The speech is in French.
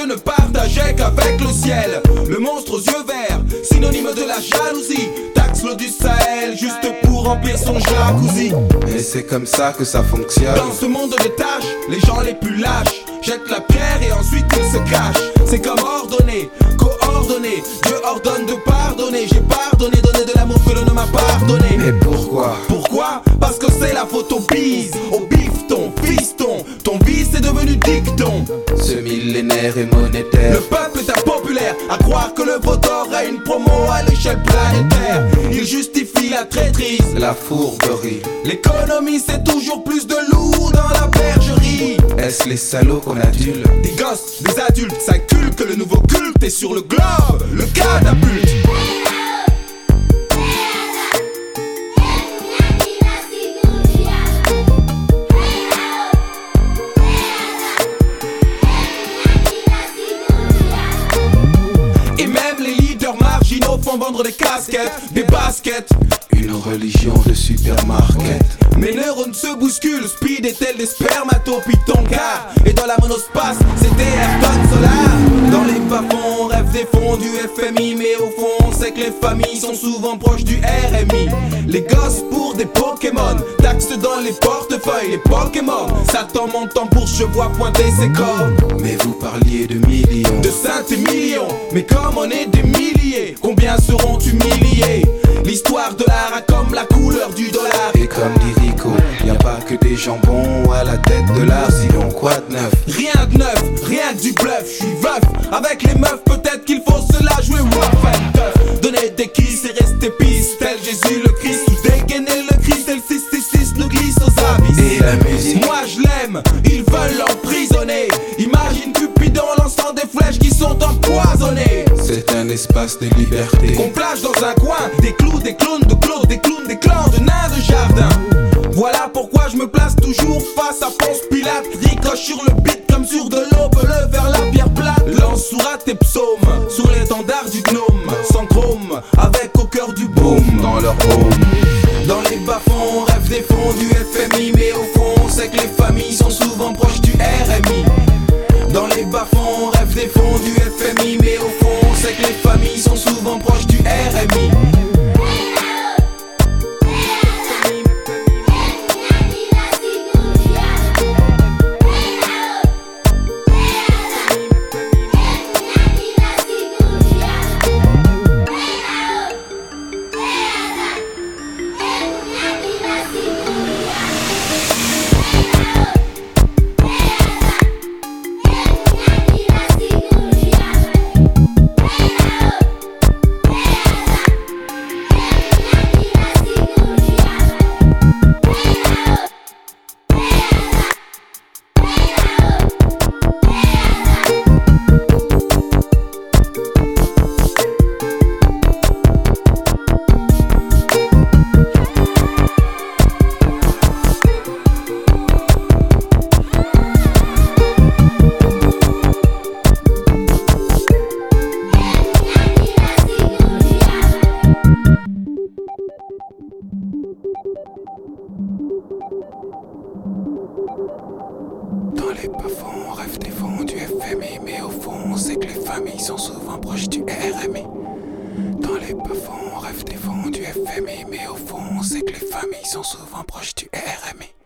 je ne partageais qu'avec le ciel. Le monstre aux yeux verts, synonyme de la jalousie, taxe l'eau du Sahel juste pour remplir son jacuzzi. Et c'est comme ça que ça fonctionne. Dans ce monde de tâches, les gens les plus lâches jettent la pierre et ensuite ils se cachent. C'est comme ordonner, coordonner. Dieu ordonne de pardonner. J'ai pardonné, donné de l'amour que l'on ne m'a pardonné. Mais pourquoi? Pourquoi? Parce que c'est la faute au bise, au bifton, fiston. Ton vice est devenu dicton. Ce millénaire est monétaire. Le peuple est impopulaire à croire que le vote aura une promo à l'échelle planétaire. Il justifie la traîtrise, La fourberie. l'économie c'est toujours plus de loups dans la bergerie. Est-ce les salauds qu'on adule? Des gosses, des adultes s'inculquent, le nouveau culte est sur le globe, le catapulte. Et même les leaders marginaux font vendre des casquettes, des baskets. Une religion de supermarket. Mes neurones se bousculent, speed est tel des spermatopythons car et dans la monospace, c'était Ayrton Solar. Dans les bas-fonds, on rêve des fonds du FMI, mais au fond, on sait que les familles sont souvent proches du RMI. Les gosses pour des Pokémon, taxes dans les portefeuilles, les Pokémon. Satan monte en bourse, je vois pointer ses cornes. Mais vous parliez de millions. De cents et millions, mais comme on est des milliers, combien seront humiliés? L'histoire de l'art a comme la couleur du dollar. Et comme dit Rico, y a pas que des jambons à la tête de l'art, sinon quoi de neuf? Rien de neuf, rien que du bluff, je suis veuf. Avec les meufs, peut-être qu'il faut se la jouer rough and tough. Donner des kisses et rester pisse, tel Jésus le Christ. Ou dégainer le Christ, et le 666 nous glisse aux abysses. Et la musique? Moi je l'aime, ils veulent l'emprisonner. Imagine Cupidon lançant des flèches qui sont empoisonnées. C'est un espace de liberté. On plage dans un coin, des clous, des clowns de clos, des clowns, des clans de nains de jardin. Voilà pourquoi je me place toujours face à Ponce Pilate. Ricoche sur le beat comme sur de l'aube, le vers la pierre plate. Lance sourate et psaume sur l'étendard du gnome. Sans chrome, avec au cœur du boom. Dans leur home. Dans les bas-fonds, on rêve des fonds du FMI, mais au fond, on sait que les familles sont souvent proches du RMI. Dans les bas-fonds, on rêve des fonds du FMI, mais au fond, on sait que les familles sont souvent proches du RMI. Dans les bas-fonds, on rêve des fonds du FMI, mais au fond, on sait que les familles sont souvent proches du RMI. Dans les bas-fonds, on rêve des fonds du FMI, mais au fond, on sait que les familles sont souvent proches du RMI.